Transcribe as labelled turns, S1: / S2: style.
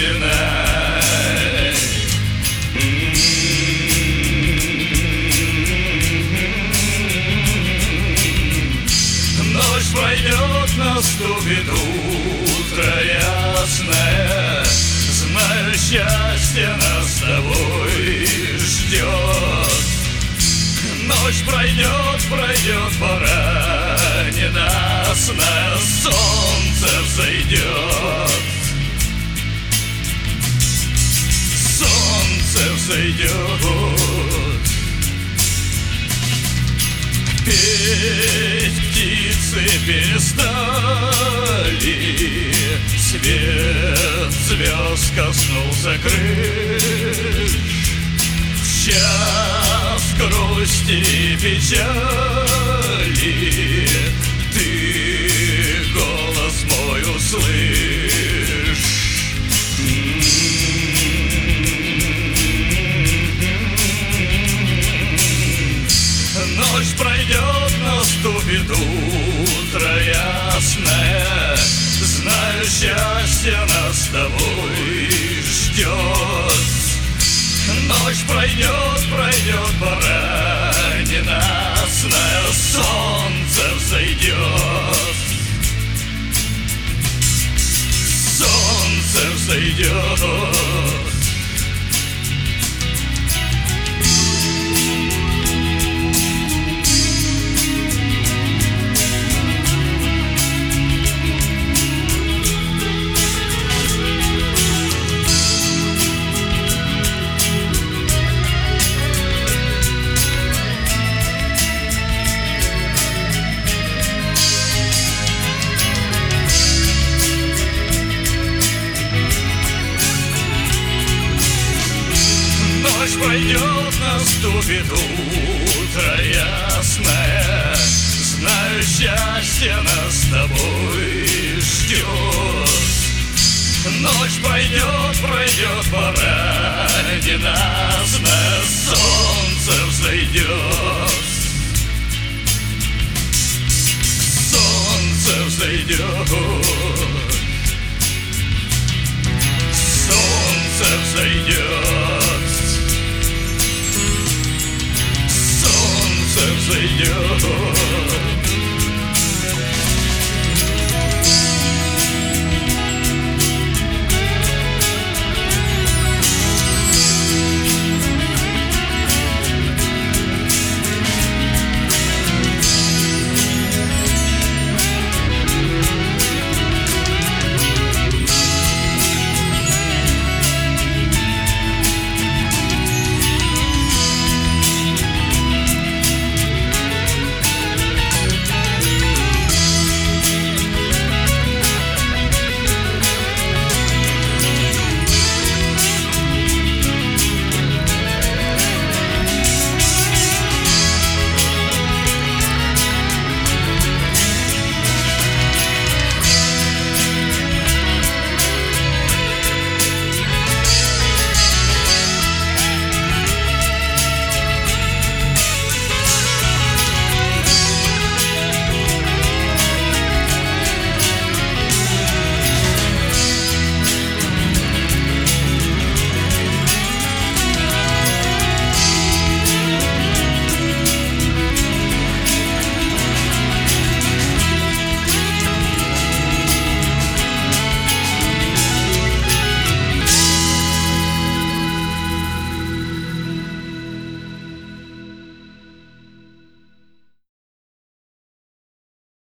S1: начинай. Ночь пройдет, наступит утро ясное. Знаю, счастье нас с тобой ждет. Ночь пройдет, пройдет пора ненастная, солнце взойдет. Солнце взойдет. Петь птицы перестали, свет звезд коснулся крыш. В час грусти и печали ты голос мой услышь. Ночь пройдет, наступит утро ясное. Знаю, счастье нас с тобой ждет. Ночь пройдет, пройдет пора ненастная, солнце взойдет. Солнце взойдет. Ночь пройдет, наступит утро ясное. Знаю, счастье нас с тобой ждет. Ночь пройдет, пройдет пора ненастная, солнце взойдет. Солнце взойдет. Солнце взойдет. Солнце взойдет.